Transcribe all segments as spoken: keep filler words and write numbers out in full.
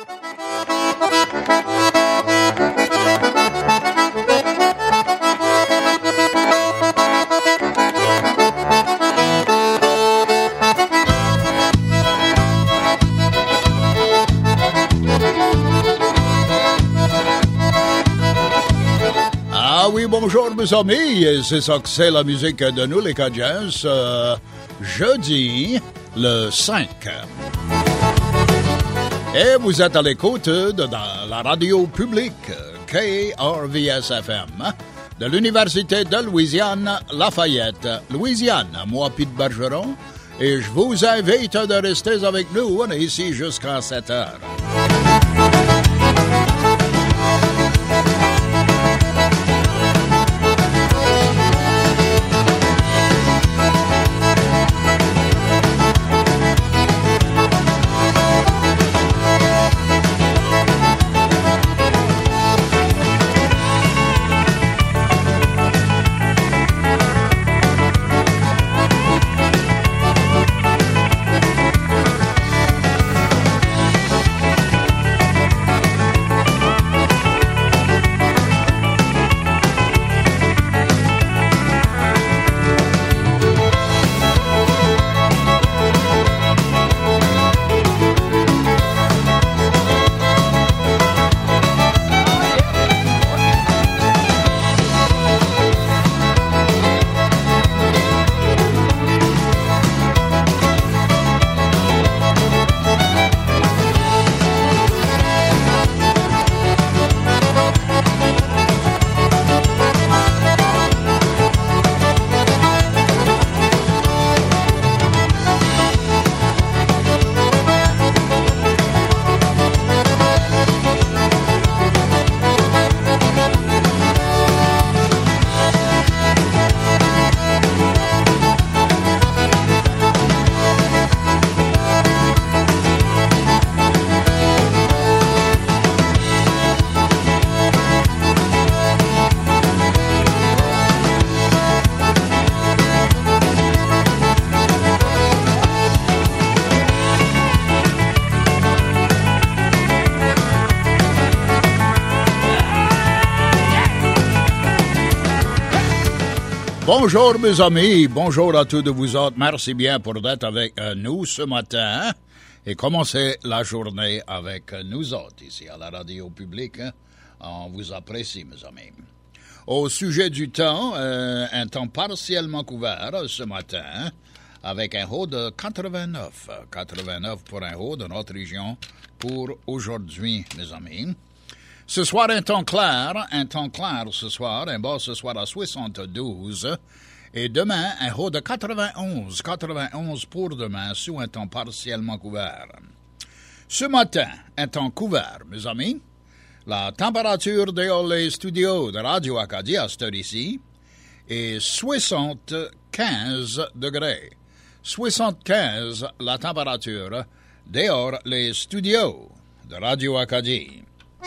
Bonjour mes amis, c'est ça que c'est la musique de nous les Cajuns, euh, jeudi le cinq. Et vous êtes à l'écoute de la radio publique K R V S F M de l'Université de Louisiane Lafayette, Louisiane. Moi, Pete Bergeron, et je vous invite de rester avec nous. On est ici jusqu'à sept heures. Bonjour mes amis, bonjour à tous de vous autres. Merci bien pour d'être avec nous ce matin et commencer la journée avec nous autres ici à la radio publique. On vous apprécie mes amis. Au sujet du temps, euh, un temps partiellement couvert ce matin avec un haut de quatre-vingt-neuf. quatre-vingt-neuf pour un haut de notre région pour aujourd'hui mes amis. Ce soir, un temps clair, un temps clair ce soir, un bas ce soir à soixante-douze. Et demain, un haut de quatre-vingt-onze. quatre-vingt-onze pour demain, sous un temps partiellement couvert. Ce matin, un temps couvert, mes amis. La température dans les studios de Radio Acadie à cette heure ici est soixante-quinze degrés. soixante-quinze la température dehors les studios de Radio Acadie.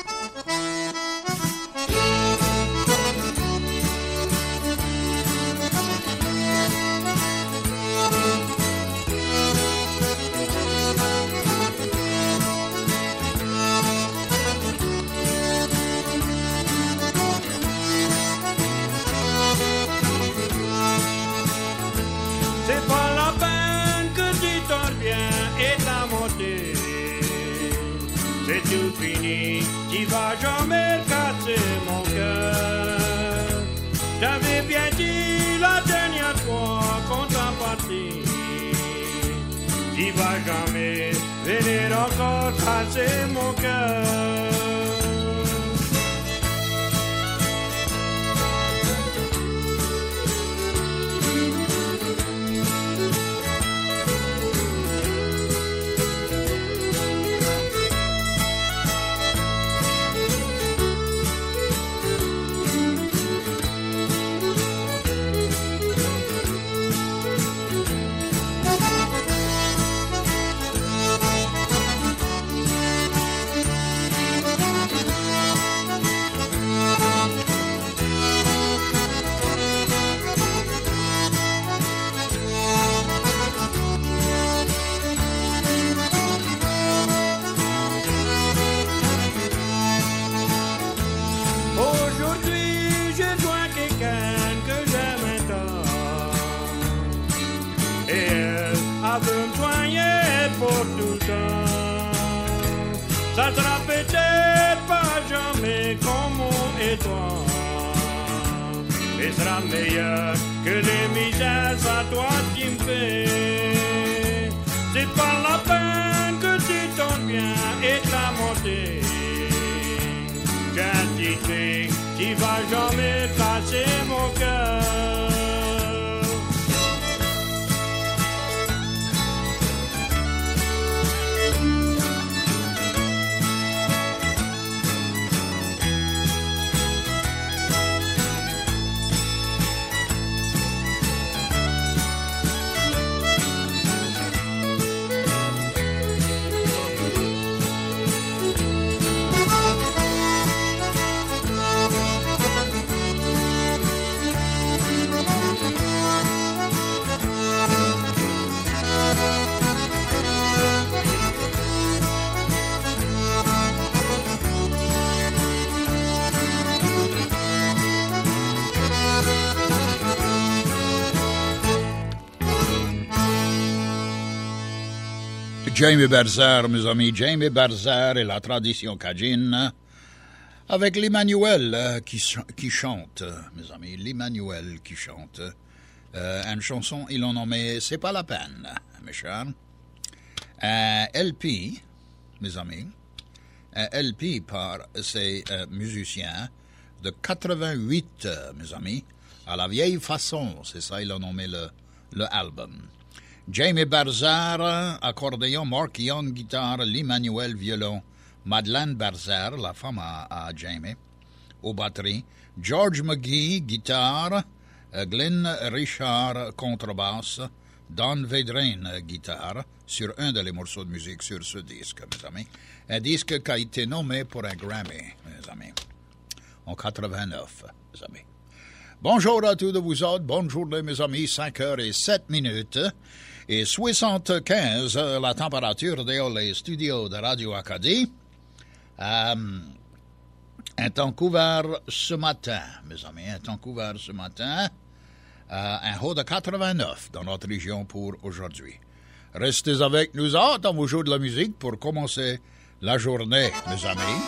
C'est pas la peine que tu t'en viens et la montée. C'est tout fini, tu vas jamais casser mon cœur. J'avais bien dit la dernière fois qu'on t'a parti. Tu vas jamais venir encore casser mon cœur. va me soigner pour tout le temps. Ça sera peut-être pas jamais comme moi et toi, mais sera meilleur que les misères à toi qui me fais. C'est pas la peine que tu t'en viens et de la montée. J'ai un petit truc qui va jamais casser mon cœur. Jamie Berzer, mes amis, Jamie Berzer et la tradition cajun, avec l'Emmanuel qui, qui chante, mes amis, l'Emmanuel qui chante, euh, une chanson, ils l'ont nommée C'est pas la peine, mes chers. Un L P, mes amis, un L P par ces euh, musiciens de quatre-vingt-huit, mes amis, à la vieille façon, c'est ça, ils l'ont nommé le, le album. Jamie Berzer, accordéon, Mark Young, guitare, l'Emmanuel, violon, Madeleine Berzer, la femme à, à Jamie, aux batteries, George McGee, guitare, Glenn Richard, contrebasse, Don Vedren, guitare, sur un des morceaux de musique sur ce disque, mes amis. Un disque qui a été nommé pour un Grammy, mes amis, en quatre-vingt-neuf, mes amis. Bonjour à tous de vous autres, bonne journée, mes amis, cinq heures et sept minutes. Et soixante-quinze, la température dans les studios de Radio Acadie. Euh, un temps couvert ce matin, mes amis, un temps couvert ce matin. Euh, un haut de quatre-vingt-neuf dans notre région pour aujourd'hui. Restez avec nous autres, on vous joue de la musique pour commencer la journée, mes amis.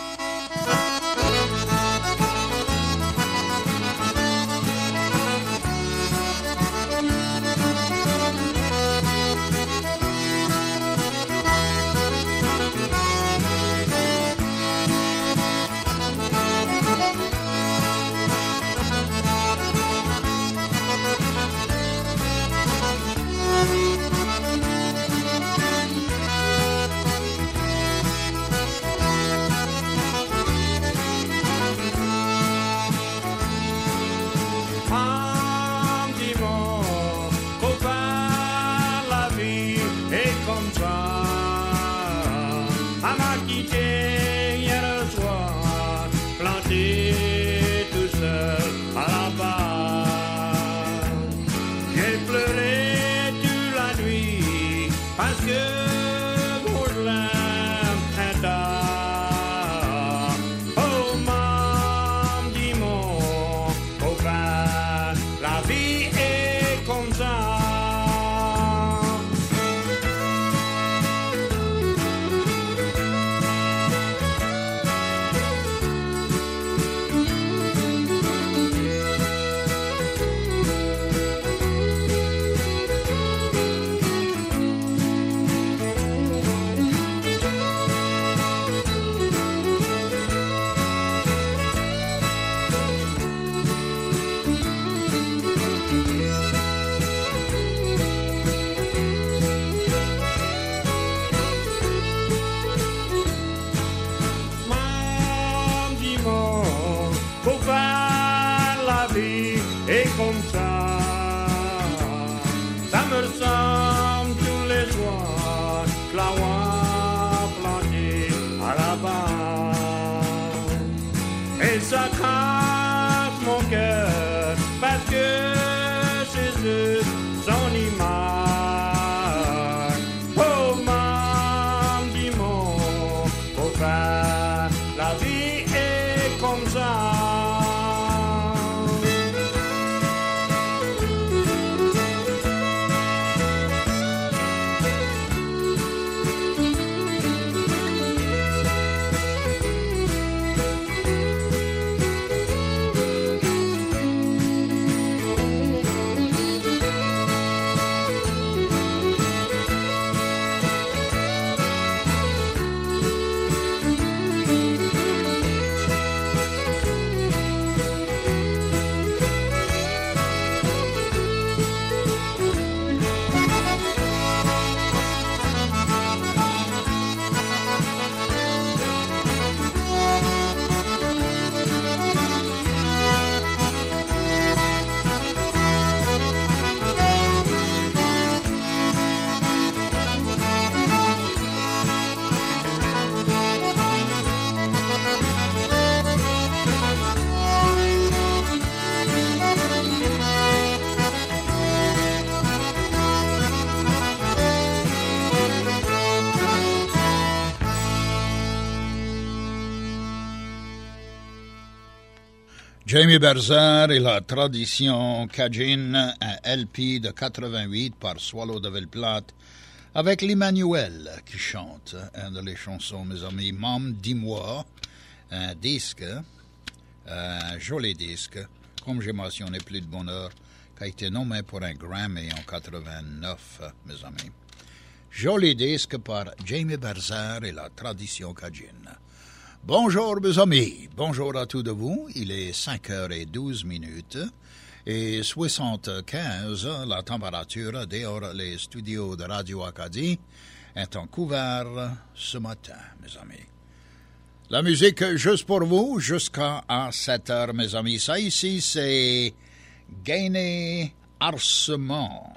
Jamie Berzer et la tradition Cajun, un L P de quatre-vingt-huit par Swallow de Ville-Plate, avec l'Emmanuel qui chante une de les chansons, mes amis, Mam, dis-moi, un disque, un joli disque, comme j'ai mentionné plus de bonheur, qui a été nommé pour un Grammy en quatre-vingt-neuf, mes amis. Joli disque par Jamie Berzer et la tradition Cajun. Bonjour mes amis, bonjour à tous de vous, il est cinq heures douze minutes et soixante-quinze, la température dehors les studios de Radio Acadie est en couvert ce matin, mes amis. La musique juste pour vous jusqu'à sept heures, mes amis. Ça ici, c'est Gainé Arcement.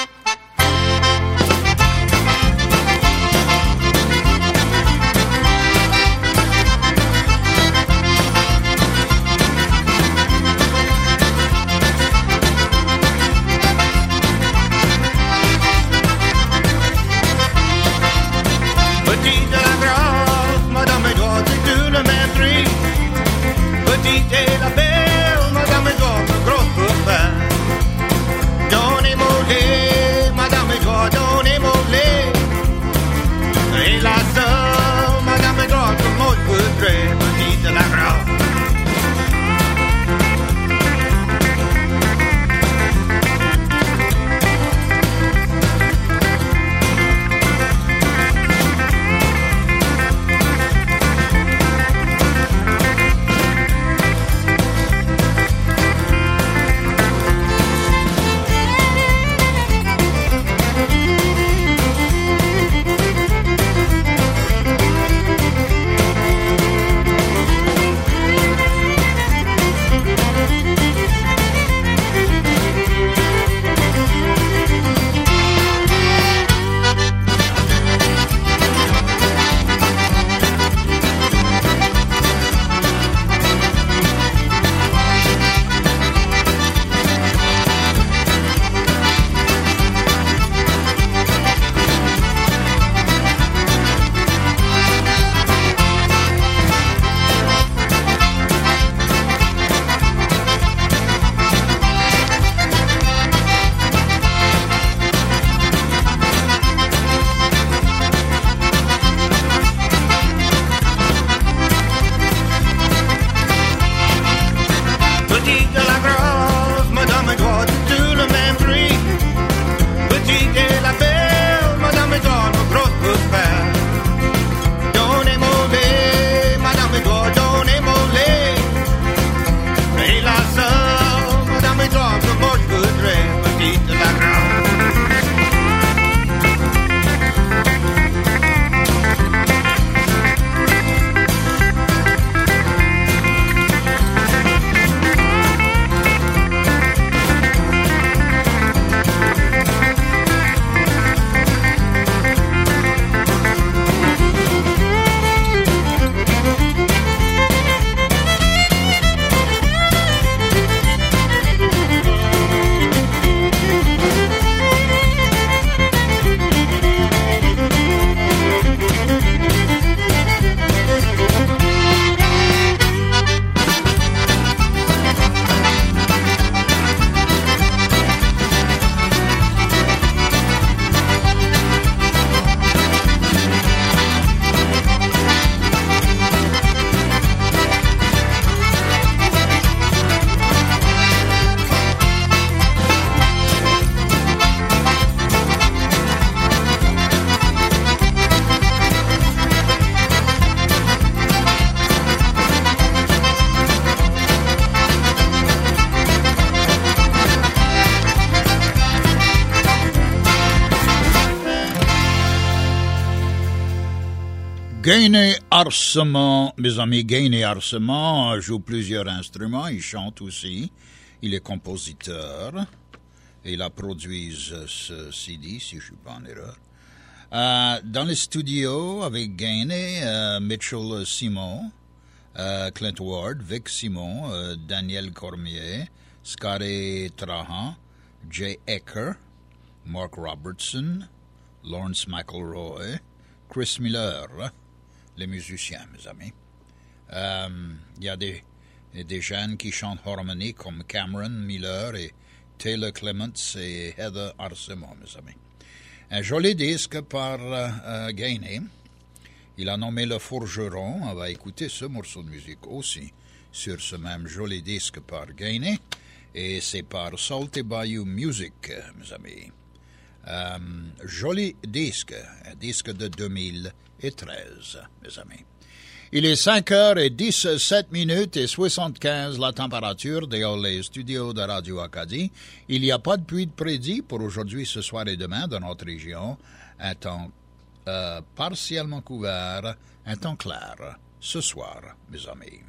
Petite et la belle, madame et toi, gros copain. Donnez-moi madame et toi, donnez-moi et la sœur, madame et toi, tout le monde voudrait, petite et la grande. Gainé Arcement, mes amis, Gainé Arcement joue plusieurs instruments, il chante aussi, il est compositeur, et il a produit ce C D, si je ne suis pas en erreur. Euh, dans les studios, avec Gainé, euh, Mitchell Simon, euh, Clint Ward, Vic Simon, euh, Daniel Cormier, Scotty Trahan, Jay Ecker, Mark Robertson, Lawrence McElroy, Chris Miller, les musiciens, mes amis. Il euh, y a des et des jeunes qui chantent harmonie comme Cameron Miller et Taylor Clements et Heather Arsemont, mes amis. Un joli disque par euh, euh, Gainey. Il a nommé Le Forgeron. On va écouter ce morceau de musique aussi sur ce même joli disque par Gainey. Et c'est par Salty Bayou Music, mes amis. Euh, joli disque, un disque de deux mille treize, mes amis. Il est cinq heures dix-sept minutes et soixante-quinze la température dans les studios de Radio Acadie. Il n'y a pas de pluie de prédit pour aujourd'hui, ce soir et demain dans notre région. Un temps euh, partiellement couvert, un temps clair ce soir, mes amis.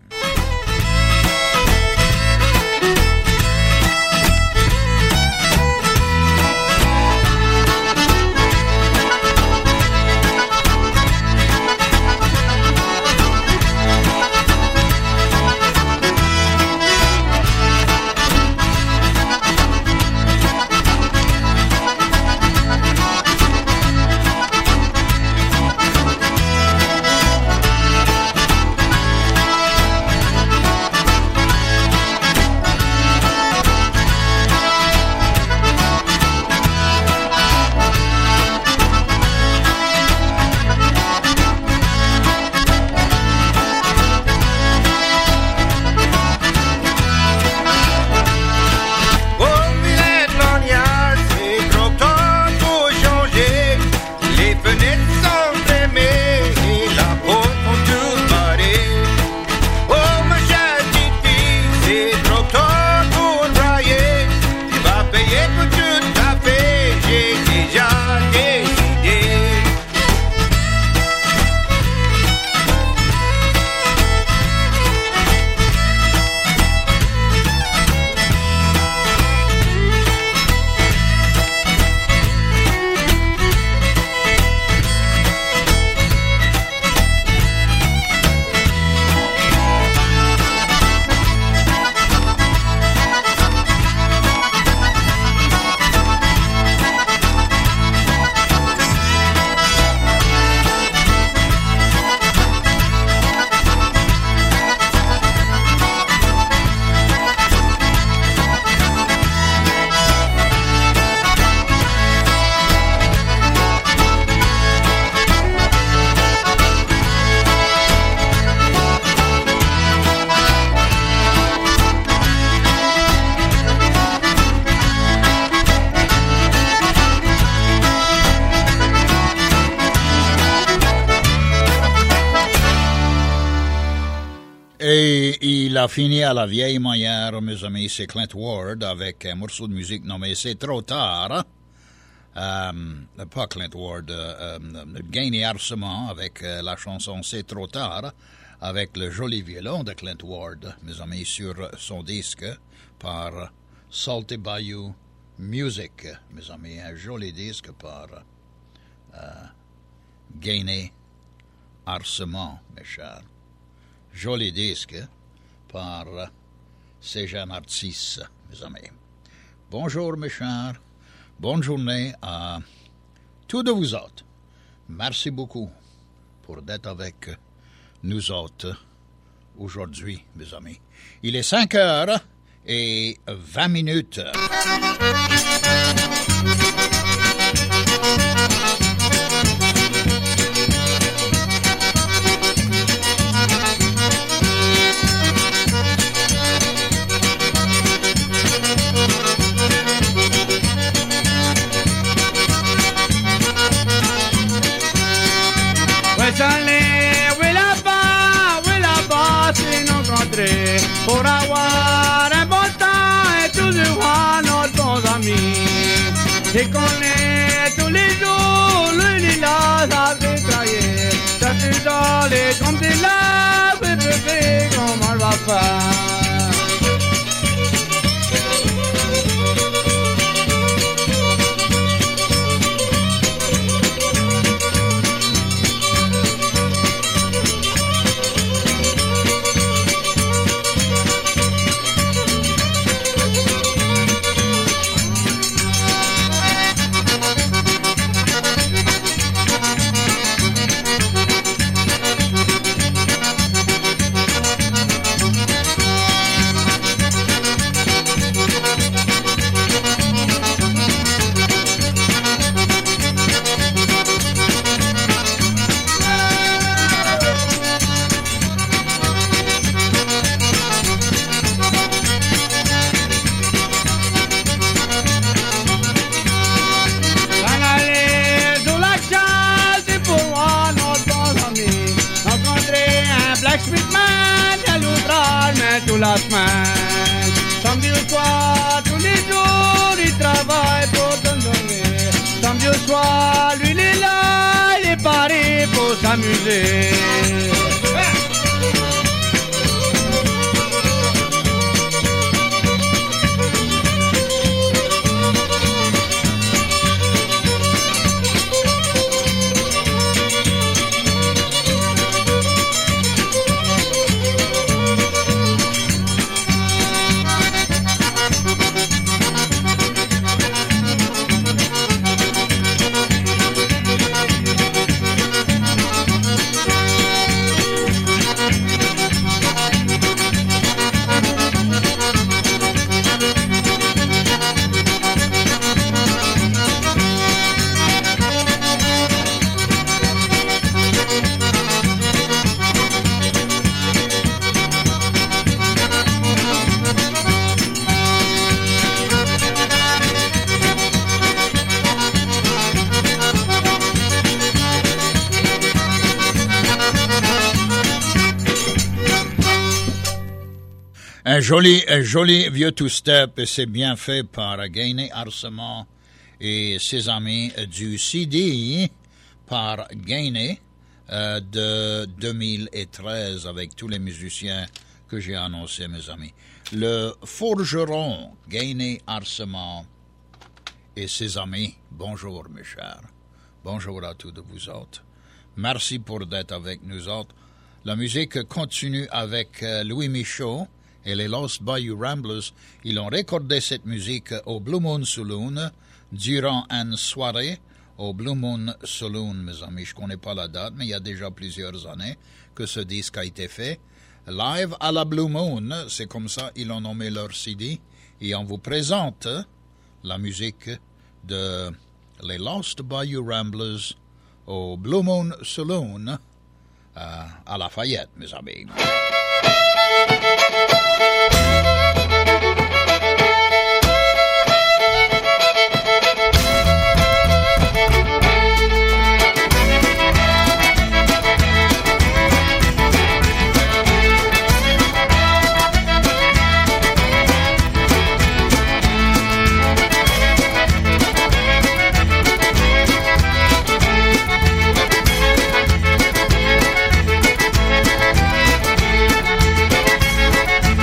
Il a fini à la vieille manière, mes amis, c'est Clint Ward avec un morceau de musique nommé C'est trop tard. Euh, pas Clint Ward, euh, euh, Gainey Arsemont avec euh, la chanson C'est trop tard, avec le joli violon de Clint Ward, mes amis, sur son disque par Salty Bayou Music, mes amis, un joli disque par euh, Gainey Arsemont, mes chers. Joli disque par ces jeunes artistes, mes amis. Bonjour, mes chers. Bonne journée à tous de vous autres. Merci beaucoup pour d'être avec nous autres aujourd'hui, mes amis. Il est cinq heures et vingt minutes. Pour avoir un bon temps et toujours à nos bons amis. Et qu'on est tous les jours, le lilas a détaillé. Ça fait dans les comptes de la bébé, comment on va faire? la semaine. Samedi au soir, tous les jours, il travaille pour ton journée. Samedi au soir, lui, il est là, il est paré pour s'amuser. Un joli, un joli vieux two-step, et c'est bien fait par Gainé Arcement et ses amis du C D par Gainé euh, de deux mille treize avec tous les musiciens que j'ai annoncés, mes amis. Le forgeron Gainé Arcement et ses amis, bonjour mes chers, bonjour à tous de vous autres. Merci pour d'être avec nous autres. La musique continue avec euh, Louis Michaud et les Lost Bayou Ramblers. Ils ont recordé cette musique au Blue Moon Saloon durant une soirée au Blue Moon Saloon, mes amis. Je connais pas la date, mais il y a déjà plusieurs années que ce disque a été fait. Live à la Blue Moon, c'est comme ça ils ont nommé leur C D. Et on vous présente la musique de les Lost Bayou Ramblers au Blue Moon Saloon euh, à Lafayette, mes amis. Thank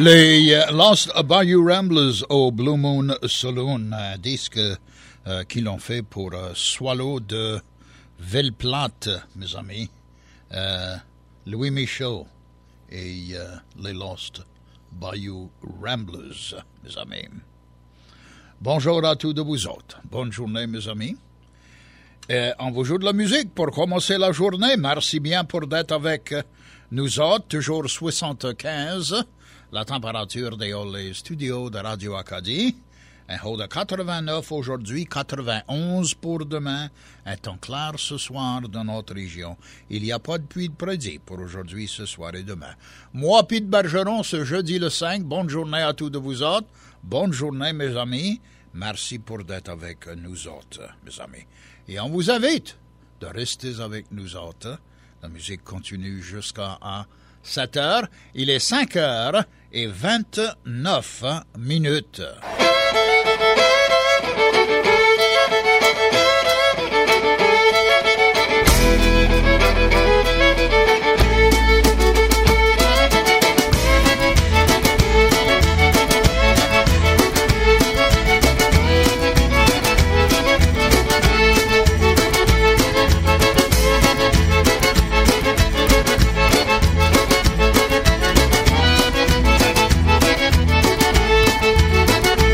Les euh, Lost Bayou Ramblers au Blue Moon Saloon, un disque euh, qu'ils ont fait pour euh, Swallow de Ville-Plate, mes amis. Euh, Louis Michel et euh, les Lost Bayou Ramblers, mes amis. Bonjour à tous de vous autres. Bonne journée, mes amis. Et on vous joue de la musique pour commencer la journée. Merci bien pour d'être avec nous autres. Toujours soixante-quinze. La température des les studios de Radio Acadie. Un haut de quatre-vingt-neuf aujourd'hui, quatre-vingt-onze pour demain. Un temps clair ce soir dans notre région. Il n'y a pas de pluie de prédit pour aujourd'hui, ce soir et demain. Moi, Pete Bergeron, ce jeudi le cinq. Bonne journée à tous de vous autres. Bonne journée, mes amis. Merci pour d'être avec nous autres, mes amis. Et on vous invite de rester avec nous autres. La musique continue jusqu'à sept heures. Il est cinq heures et vingt-neuf minutes. Thank you.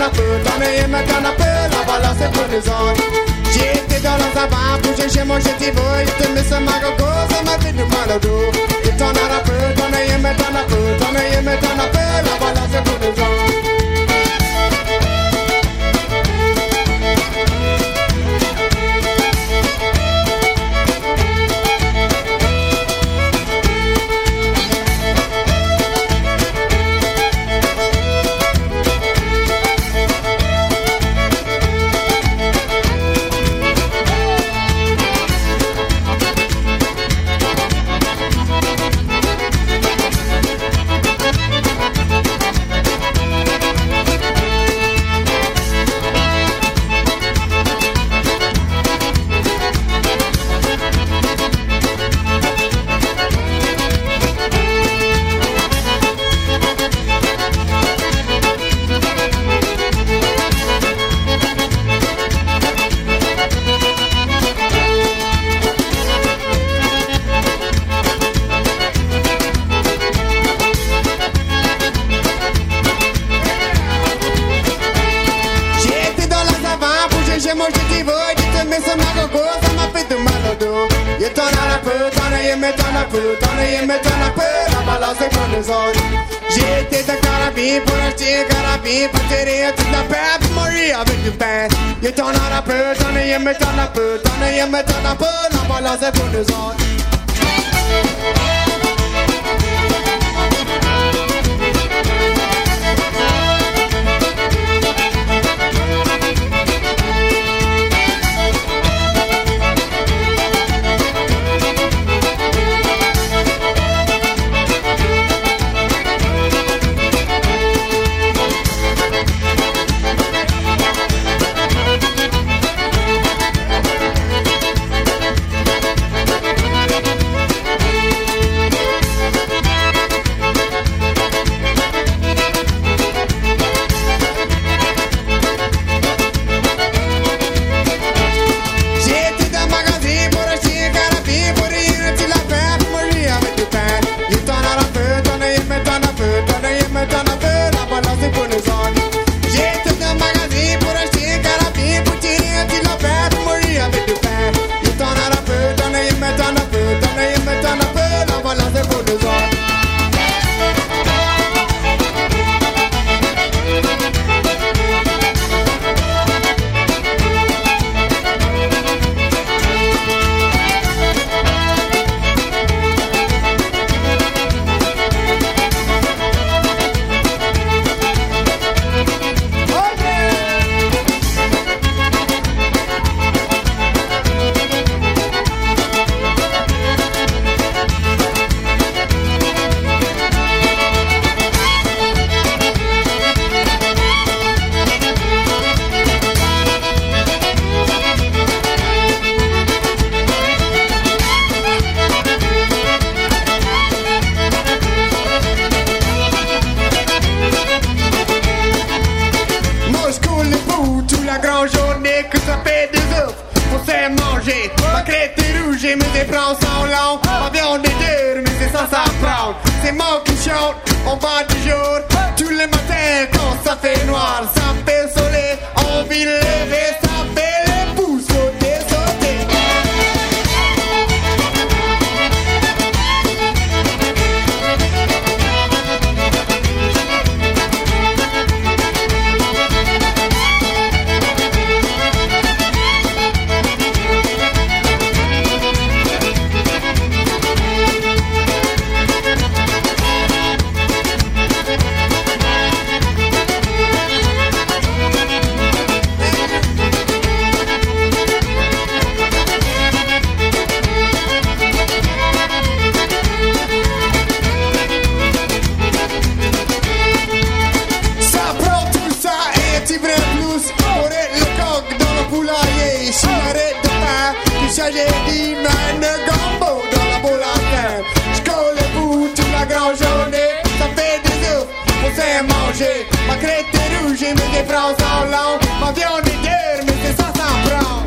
un peu, t'en es me donne un peu, la balance c'est pour les autres. J'ai été dans le savant, bougé, j'ai mangé tes boys, t'es mis ce magogo, ça m'a fait du mal au dos. Et t'en as un peu, t'en es me donne un peu, t'en es me donne un peu, la balance c'est pour les autres. J'ai été de carabine pour acheter un carabine, pour tirer toute la paix, pour mourir avec du pain. Et t'en as un peu, t'en as mais t'en as peu, t'en as mais t'en as peu, la balance est pour nous autres. Ma crête rouge et mes bras en long, ma viande est dure, mais c'est ça s'en prend.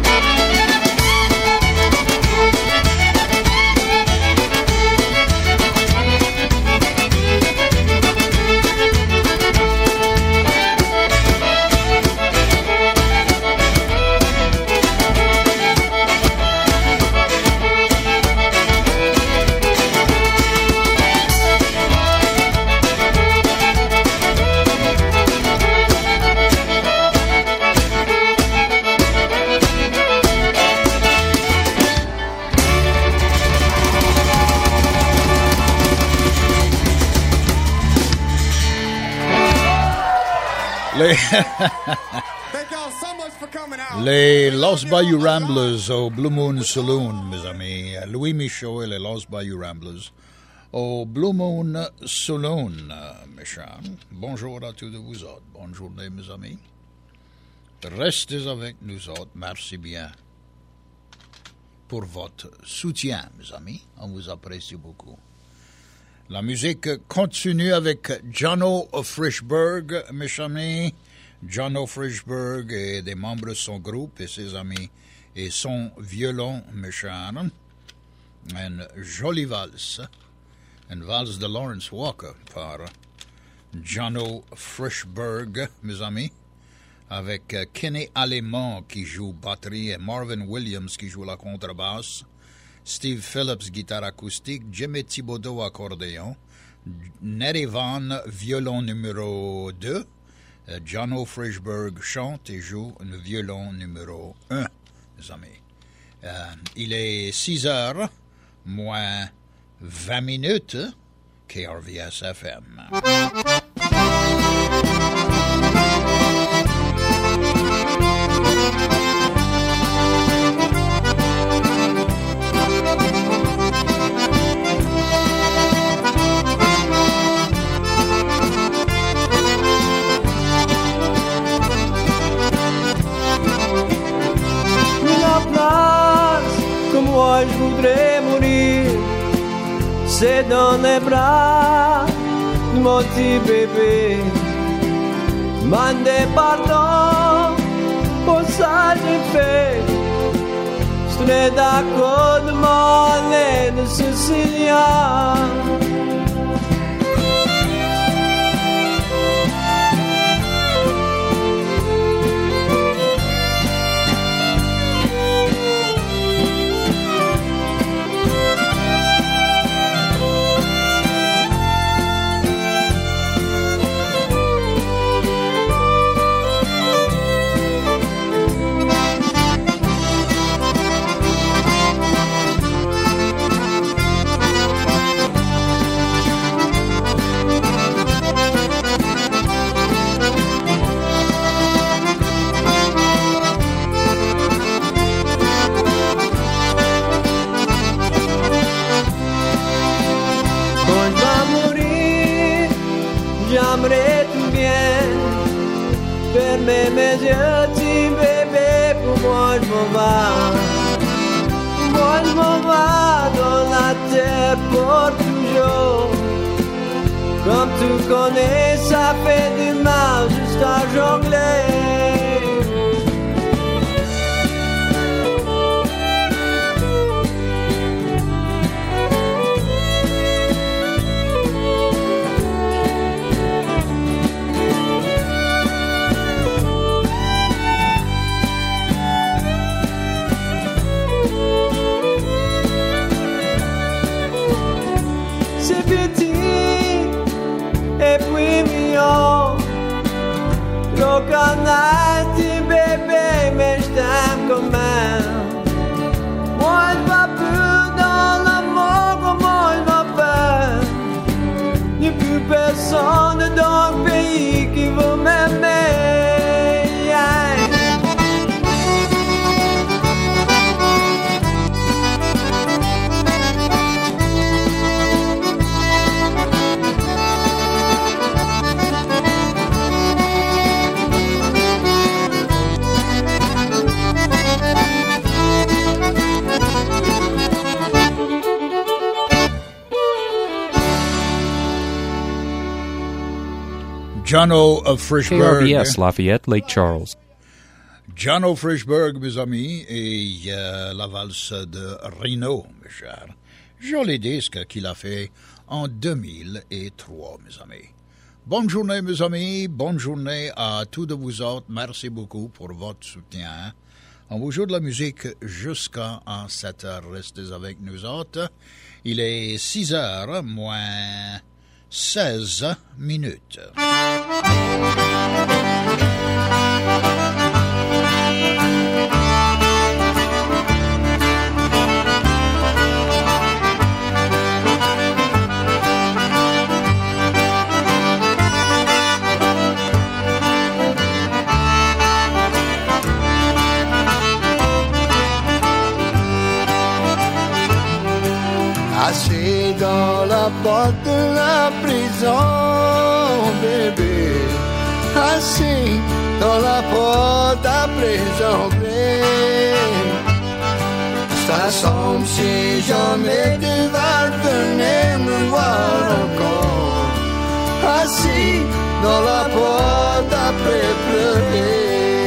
Les, Thank y'all so much for coming out. les Lost Bayou Ramblers au Blue Moon Saloon, mes amis. Louis Michaud et les Lost Bayou Ramblers au Blue Moon Saloon, mes chers. Bonjour à tous de vous autres. Bonne journée, mes amis. Restez avec nous autres. Merci bien pour votre soutien, mes amis. On vous apprécie beaucoup. La musique continue avec Jono Frischberg, mes amis. Jono Frischberg et des membres de son groupe et ses amis et son violon, mes chers. Une jolie valse. Une valse de Lawrence Walker par Jono Frischberg, mes amis. Avec Kenny Allemand qui joue batterie et Marvin Williams qui joue la contrebasse. Steve Phillips, guitare acoustique, Jimmy Thibodeau, accordéon, Nettie Van, violon numéro deux, Jono Frischberg chante et joue le violon numéro un, mes amis. Euh, il est six heures, moins vingt minutes, K R V S F M. Moi je voudrais mourir, c'est dans les bras de mon petit bébé. Mandez pardon pour ça j'ai fait. Je serais d'accord de m'en aller de Sicilia. J'aimerais tout bien fermer mes yeux, petit bébé, pour moi je m'en vais. Moi je m'en vais dans la terre pour toujours. Comme tu connais, ça fait du mal juste à jongler. Et puis mignon, le canal dit bébé, mais je t'aime quand même. Moi je vais plus dans l'amour comme moi je m'appelle. Il n'y a plus personne dans le pays qui veut m'aimer. Yeah. Jono Frischberg. K R V S Lafayette, Lake Charles. Jono Frischberg, mes amis, et euh, la valse de Reno, mes chers. Joli disque qu'il a fait en deux mille trois, mes amis. Bonne journée, mes amis. Bonne journée à tous de vous autres. Merci beaucoup pour votre soutien. On vous joue de la musique jusqu'à sept heures. Restez avec nous autres. Il est six heures, moins seize minutes. assis dans la porte de la prison, bébé, assis dans la porte à prison, bébé. Ça semble si jamais tu vas venir me voir encore, assis dans la porte après pleurer.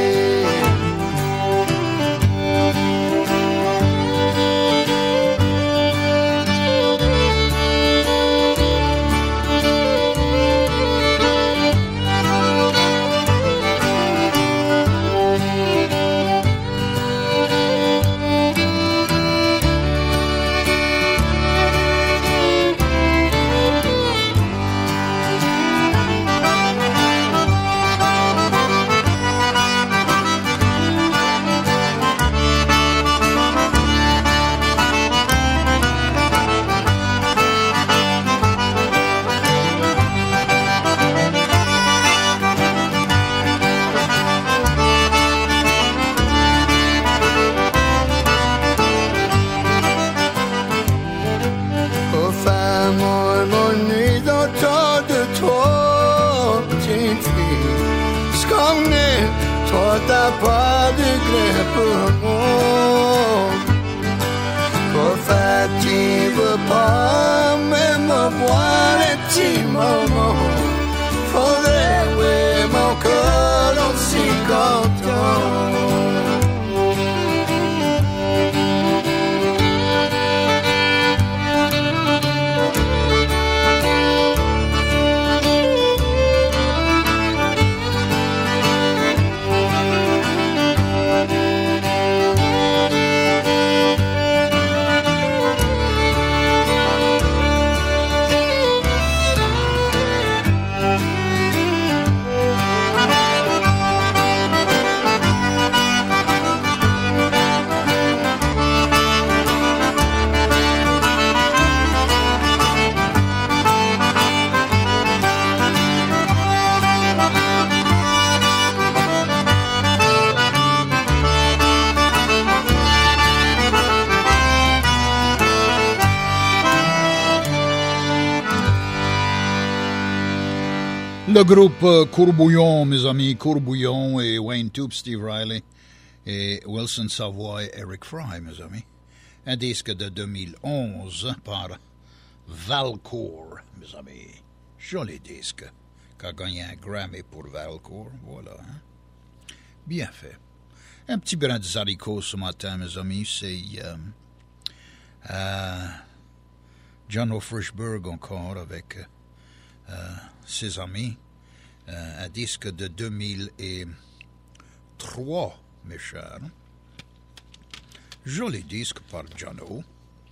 T'as pas de gré pour moi. Pourquoi tu veux pas même voir un petit moment? Faudrait oui mon cœur aussi content. Le groupe Courbouillon, mes amis, Courbouillon et Wayne Toup, Steve Riley et Wilson Savoy, Eric Fry, mes amis. Un disque de deux mille onze par Valcourt, mes amis. Joli disque, qui a gagné un Grammy pour Valcourt, voilà. Hein? Bien fait. Un petit brin de haricot ce matin, mes amis, c'est euh, euh, John O'Frishburg encore avec euh, ses amis. Euh, un disque de deux mille trois, mes chers. Joli disque par John O.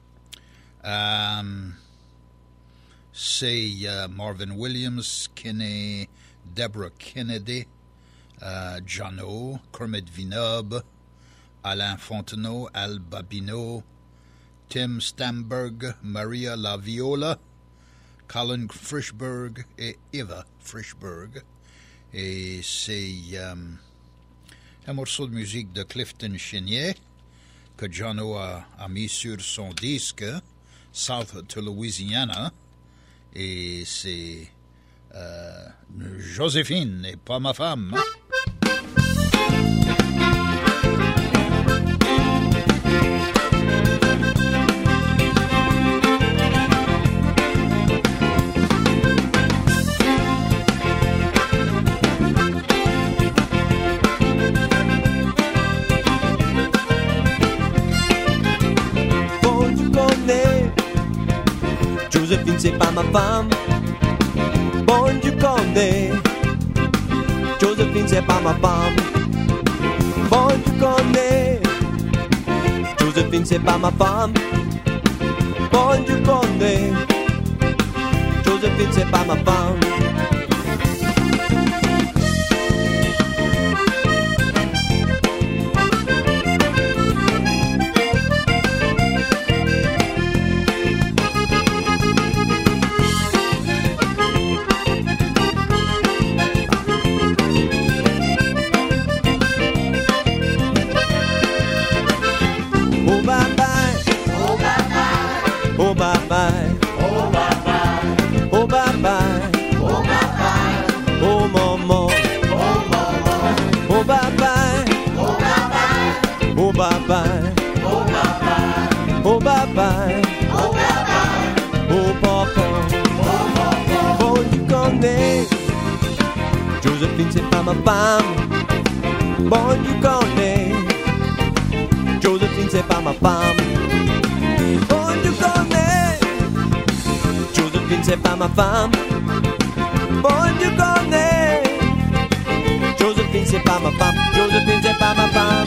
Euh, c'est uh, Marvin Williams, Kinney, Deborah Kennedy, uh, John O, Kermit Vinob, Alain Fontenot, Al Babino, Tim Stamberg, Maria La Viola, Colin Frischberg et Eva Frischberg. Et c'est um, un morceau de musique de Clifton Chenier que John O a, a mis sur son disque South to Louisiana. Et c'est euh, Joséphine et pas ma femme. Joséphine, c'est pas ma femme. Bon, tu connais. Joséphine, c'est pas ma femme. Bon, tu connais. Joséphine, c'est pas ma femme. Bon, tu connais. Joséphine, c'est pas ma femme. Oh papa, oh tu connais, Joséphine c'est pas ma femme. Bon tu connais, Joséphine c'est pas ma femme. Bon tu connais, Joséphine c'est pas ma femme. Bon tu connais, Joséphine c'est pas ma femme. Joséphine c'est pas ma femme.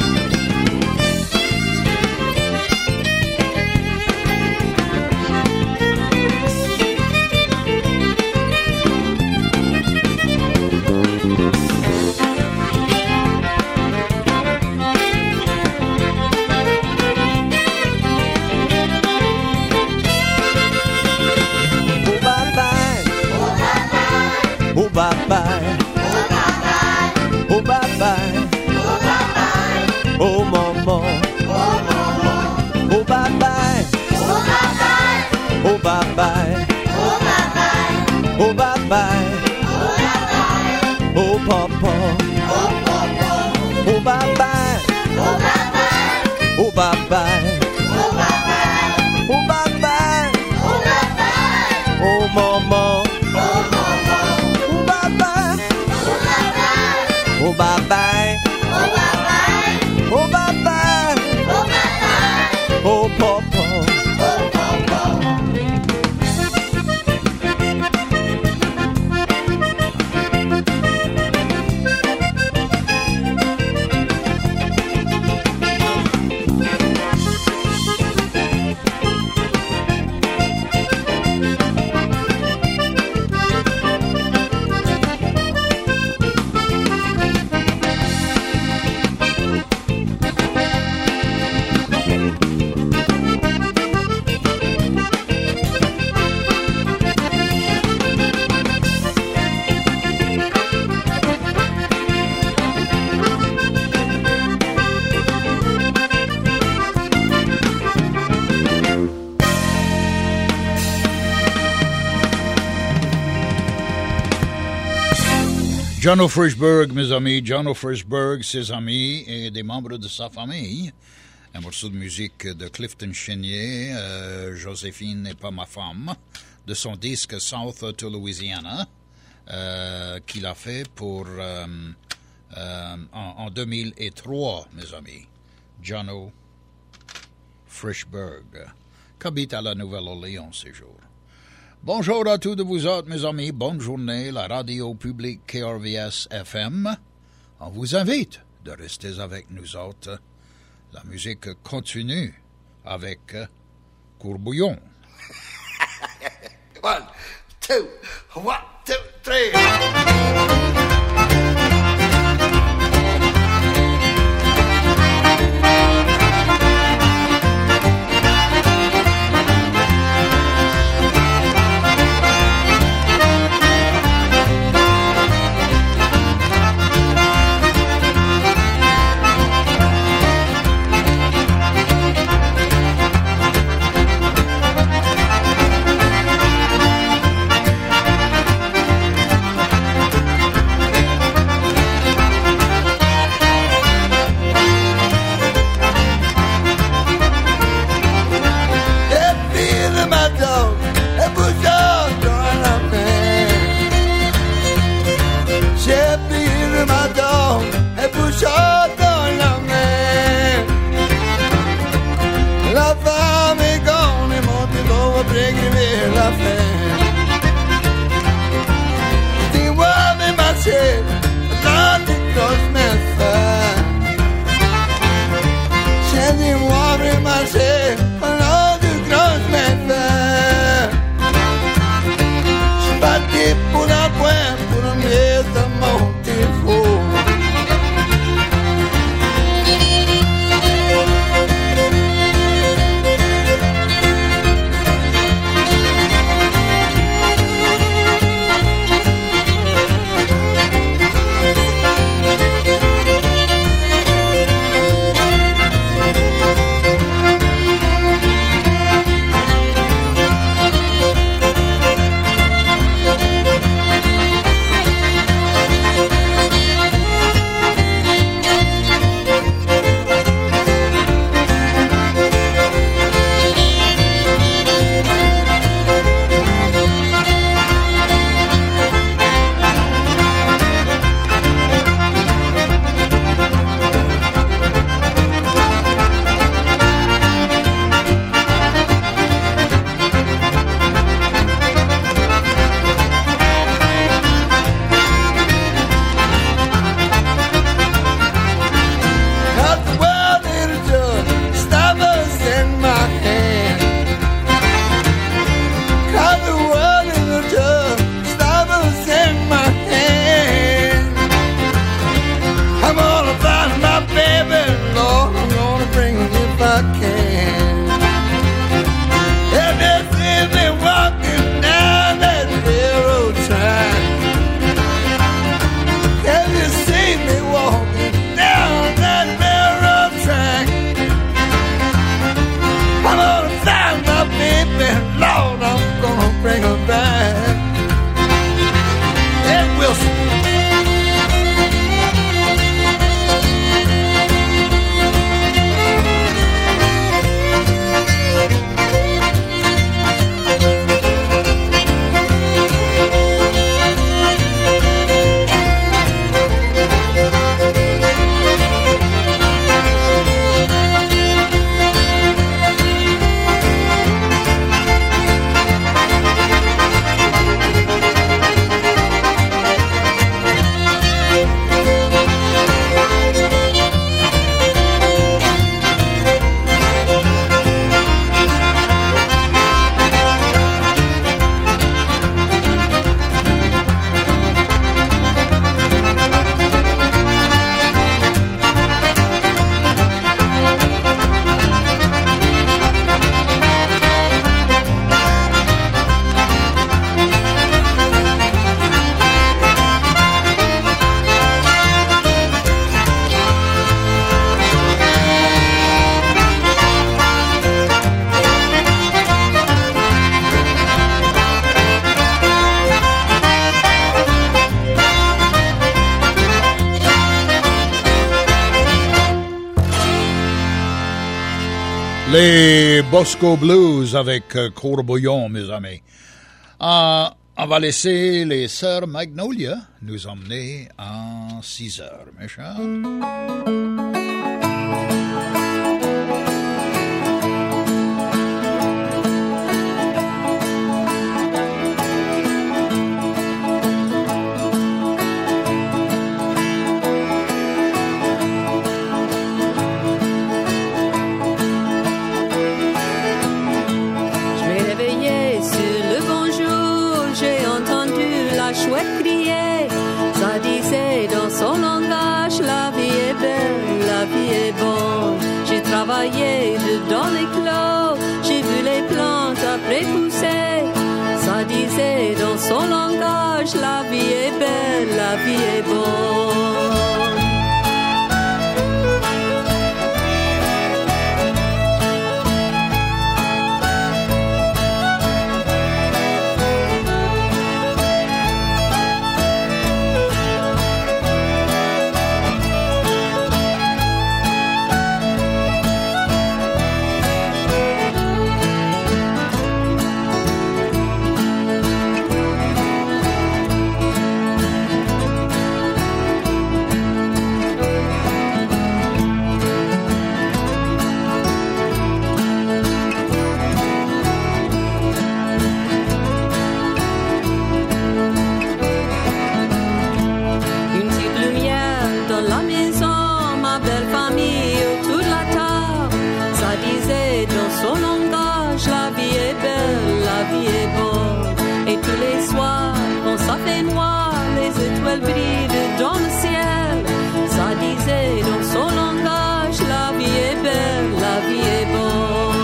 Oh bye bye, oh bye bye, oh maman, oh bye bye, oh bye bye, oh bye bye, oh papa, oh bye bye, oh bye bye, oh bye bye, oh maman. Oh bye bye, oh bye bye, oh bye bye, oh bye bye, oh papa, oh papa. Jono Frischberg, mes amis, Jono Frischberg, ses amis et des membres de sa famille. Un morceau de musique de Clifton Chenier, euh, Joséphine n'est pas ma femme, de son disque South to Louisiana, euh, qu'il a fait pour euh, euh, en, en deux mille trois, mes amis. Jono Frischberg, qu'habite à la Nouvelle-Orléans ces jours. Bonjour à tous de vous autres, mes amis. Bonne journée, la radio publique K R V S F M. On vous invite de rester avec nous autres. La musique continue avec Courbouillon. One, two, one, two, three. Les Bosco Blues avec euh, Courbouillon, mes amis. Euh, on va laisser les sœurs Magnolia nous emmener en six heures, mes chers. Chouette crier, ça disait dans son langage, la vie est belle, la vie est bonne. J'ai travaillé dedans les clos, j'ai vu les plantes après pousser. Ça disait dans son langage, la vie est belle, la vie est bonne. Ça fait noir, les étoiles brillent dans le ciel. Ça disait dans son langage, la vie est belle, la vie est bonne.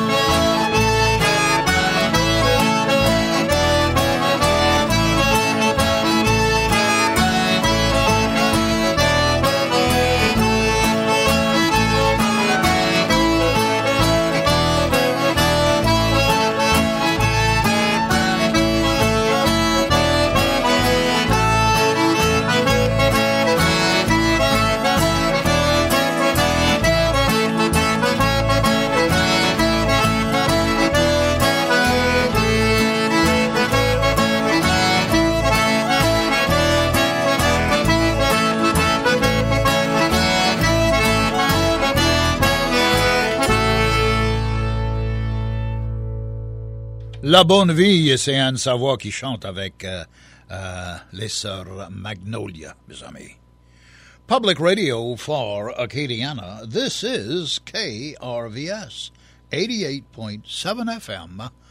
La bonne vie, c'est Anne Savoie qui chante avec euh, euh, les sœurs Magnolia, mes amis. Public Radio for Acadiana, this is K R V S, eighty-eight point seven F M,